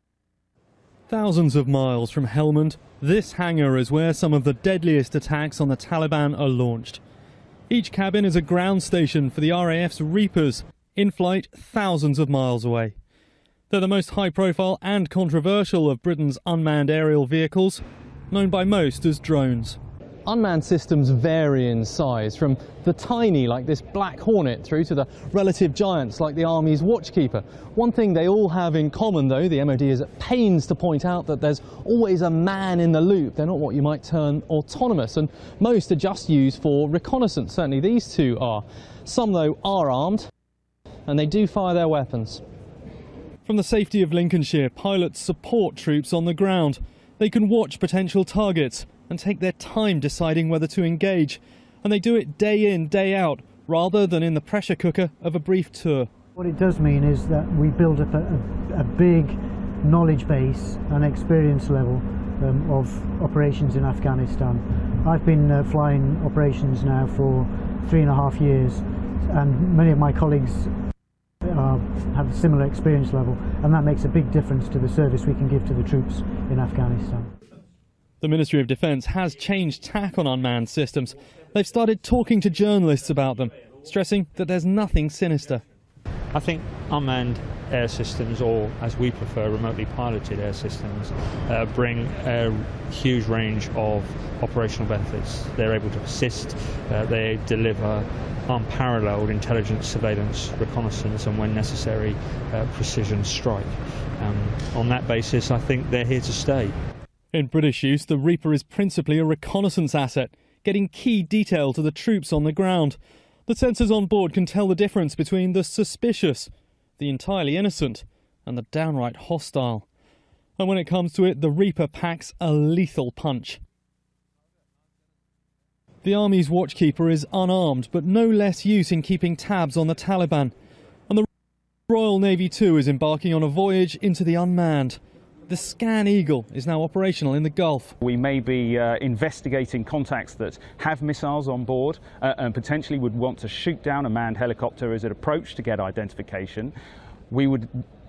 Thousands of miles from Helmand, this hangar is where some of the deadliest attacks on the Taliban are launched. Each cabin is a ground station for the R A F's Reapers, in flight thousands of miles away. They're the most high-profile and controversial of Britain's unmanned aerial vehicles, known by most as drones. Unmanned systems vary in size, from the tiny like this Black Hornet through to the relative giants like the Army's Watchkeeper. One thing they all have in common, though, the M O D is at pains to point out that there's always a man in the loop. They're not what you might term autonomous, and most are just used for reconnaissance. Certainly these two are. Some, though, are armed, and they do fire their weapons. From the safety of Lincolnshire, pilots support troops on the ground. They can watch potential targets and take their time deciding whether to engage. And they do it day in, day out, rather than in the pressure cooker of a brief tour. What it does mean is that we build up a, a, a big knowledge base and experience level um, of operations in Afghanistan. I've been uh, flying operations now for three and a half years, and many of my colleagues uh, have a similar experience level, and that makes a big difference to the service we can give to the troops in Afghanistan. The Ministry of Defence has changed tack on unmanned systems. They've started talking to journalists about them, stressing that there's nothing sinister. I think unmanned air systems, or as we prefer, remotely piloted air systems, uh, bring a huge range of operational benefits. They're able to assist, uh, they deliver unparalleled intelligence, surveillance, reconnaissance, and when necessary, uh, precision strike. Um, on that basis, I think they're here to stay. In British use, the Reaper is principally a reconnaissance asset, getting key detail to the troops on the ground. The sensors on board can tell the difference between the suspicious, the entirely innocent, and the downright hostile. And when it comes to it, the Reaper packs a lethal punch. The Army's Watchkeeper is unarmed, but no less use in keeping tabs on the Taliban. And the Royal Navy too is embarking on a voyage into the unmanned. The Scan Eagle is now operational in the Gulf. We may be uh, investigating contacts that have missiles on board uh, and potentially would want to shoot down a manned helicopter as it approached to get identification. We would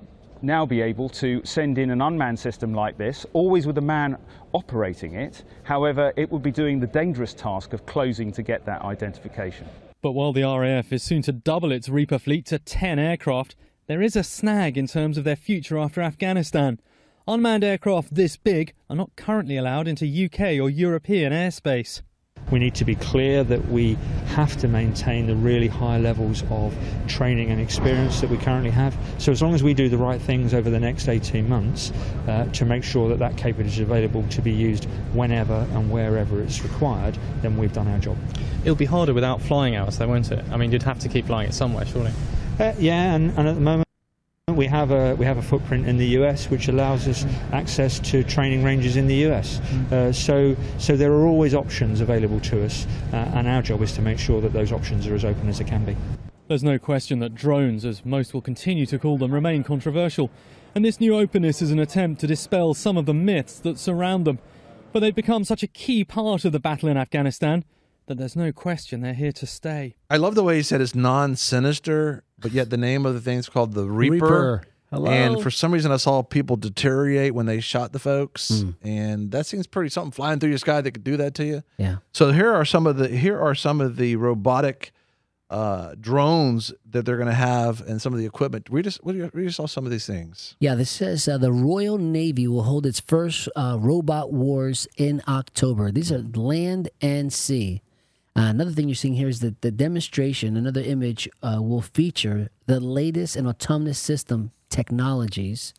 now be able to send in an unmanned system like this, always with a man operating it. However, it would be doing the dangerous task of closing to get that identification. But while the R A F is soon to double its Reaper fleet to ten aircraft, there is a snag in terms of their future after Afghanistan. Unmanned aircraft this big are not currently allowed into U K or European airspace. We need to be clear that we have to maintain the really high levels of training and experience that we currently have. So as long as we do the right things over the next eighteen months uh, to make sure that that capability is available to be used whenever and wherever it's required, then we've done our job. It'll be harder without flying hours though, won't it? I mean, you'd have to keep flying it somewhere, surely. Uh, yeah, and, and at the moment we have a we have a footprint in the U S which allows us access to training ranges in the U S. Uh, so so there are always options available to us, uh, and our job is to make sure that those options are as open as they can be. There's no question that drones, as most will continue to call them, remain controversial, and this new openness is an attempt to dispel some of the myths that surround them. But they've become such a key part of the battle in Afghanistan that there's no question they're here to stay. I love the way he said it's non-sinister, but yet the name of the thing is called the Reaper. Reaper. Hello. And for some reason I saw people deteriorate when they shot the folks, mm. and that seems pretty something flying through your sky that could do that to you. Yeah. So here are some of the here are some of the robotic uh, drones that they're going to have, and some of the equipment. We just we just saw some of these things. Yeah, this says uh, the Royal Navy will hold its first uh, robot wars in October. These are land and sea. Uh, another thing you're seeing here is that the demonstration, another image, uh, will feature the latest in autonomous system technologies.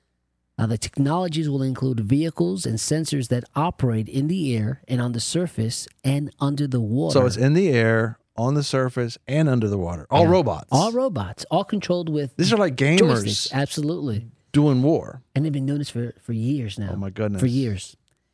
Uh, the technologies will include vehicles and sensors that operate in the air and on the surface and under the water. So it's in the air, on the surface, and under the water. All yeah. robots. All robots. All controlled with These are like gamers. Joysticks. Absolutely. Doing war. And they've been doing this for, for years now. Oh, my goodness. For years.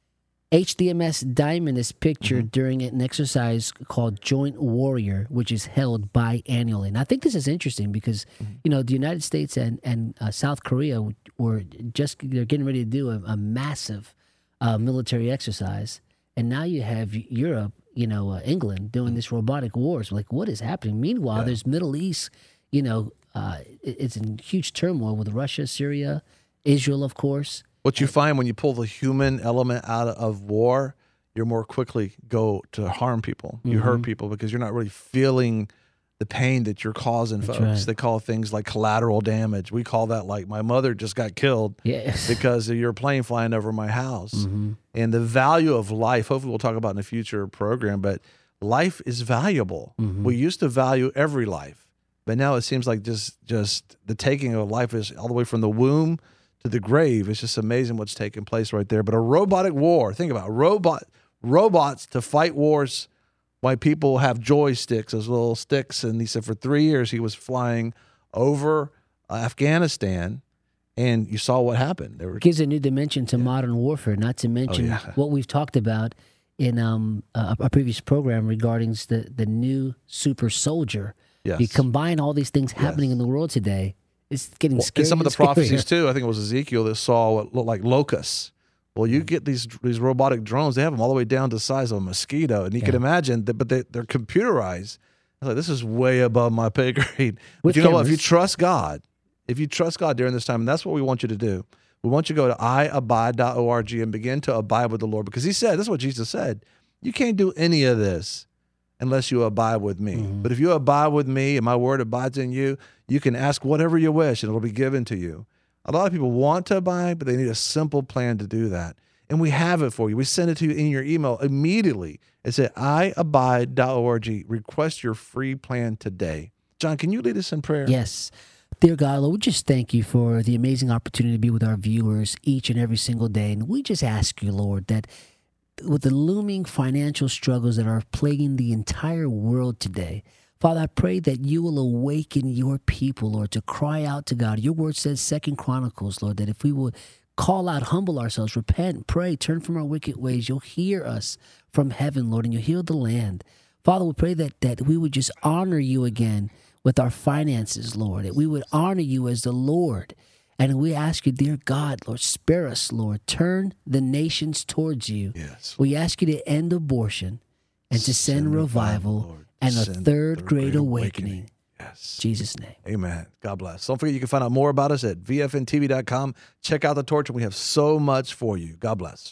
H D M S Diamond is pictured mm-hmm. during an exercise called Joint Warrior, which is held biannually. And I think this is interesting because, mm-hmm. you know, the United States and, and uh, South Korea were just, they're getting ready to do a, a massive uh, military exercise. And now you have Europe, you know, uh, England doing mm-hmm. this robotic wars. Like, what is happening? Meanwhile, yeah. there's Middle East, you know, uh, it, it's in huge turmoil with Russia, Syria, Israel, of course. What you find when you pull the human element out of war, you're more quickly go to harm people. You mm-hmm. hurt people because you're not really feeling the pain that you're causing That's folks. Right. They call things like collateral damage. We call that like my mother just got killed yes. because of your plane flying over my house. Mm-hmm. And the value of life, hopefully we'll talk about in a future program, but life is valuable. Mm-hmm. We used to value every life, but now it seems like just just the taking of life is all the way from the womb to the grave. It's just amazing what's taking place right there. But a robotic war, think about it, robot robots to fight wars while people have joysticks, those little sticks. And he said for three years he was flying over uh, Afghanistan, and you saw what happened. There were, gives a new dimension to yeah. modern warfare, not to mention oh, yeah. what we've talked about in um, a, a previous program regarding the, the new super soldier. Yes. You combine all these things happening yes. in the world today, it's getting well, scary. And some of the scarier. prophecies too. I think it was Ezekiel that saw what looked like locusts. Well, you get these these robotic drones. They have them all the way down to the size of a mosquito, and you yeah. can imagine that. But they, they're computerized. I was like, this is way above my pay grade. But you know what? If you trust God, if you trust God during this time, and that's what we want you to do. We want you to go to i abide dot org and begin to abide with the Lord, because He said, this is what Jesus said: you can't do any of this unless you abide with me. Mm-hmm. But if you abide with me and my word abides in you, you can ask whatever you wish and it'll be given to you. A lot of people want to abide, but they need a simple plan to do that. And we have it for you. We send it to you in your email immediately. It's at i abide dot org. Request your free plan today. John, can you lead us in prayer? Yes. Dear God, Lord, we just thank you for the amazing opportunity to be with our viewers each and every single day. And we just ask you, Lord, that with the looming financial struggles that are plaguing the entire world today, Father, I pray that you will awaken your people, Lord, to cry out to God. Your word says, Second Chronicles, Lord, that if we will call out, humble ourselves, repent, pray, turn from our wicked ways, you'll hear us from heaven, Lord, and you'll heal the land. Father, we pray that, that we would just honor you again with our finances, Lord, that we would honor you as the Lord. And we ask you, dear God, Lord, spare us, Lord. Turn the nations towards you. Yes. We ask you to end abortion and to send, send revival, revival and a third, third great, great awakening. awakening. Yes. In Jesus' name. Amen. God bless. Don't forget, you can find out more about us at V F N T V dot com. Check out the torch, and we have so much for you. God bless.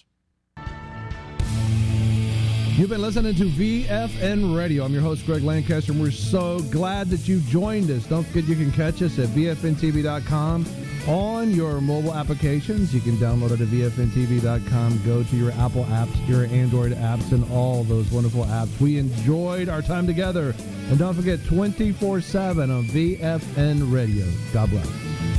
You've been listening to V F N Radio. I'm your host, Greg Lancaster, and we're so glad that you joined us. Don't forget, you can catch us at V F N T V dot com on your mobile applications. You can download it at V F N T V dot com. Go to your Apple apps, your Android apps, and all those wonderful apps. We enjoyed our time together. And don't forget, twenty-four seven on V F N Radio. God bless.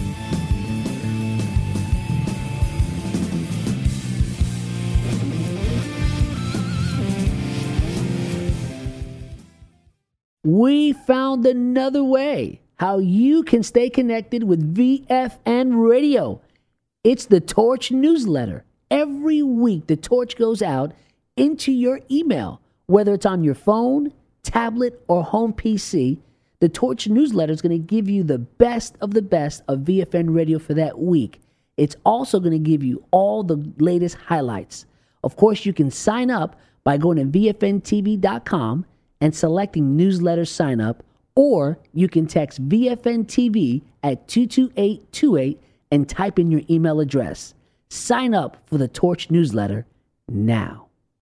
We found another way how you can stay connected with V F N Radio. It's the Torch newsletter. Every week, the Torch goes out into your email, whether it's on your phone, tablet, or home P C. The Torch newsletter is going to give you the best of the best of V F N Radio for that week. It's also going to give you all the latest highlights. Of course, you can sign up by going to V F N T V dot com and selecting newsletter sign up, or you can text V F N T V at two two eight two eight and type in your email address. Sign up for the Torch newsletter now.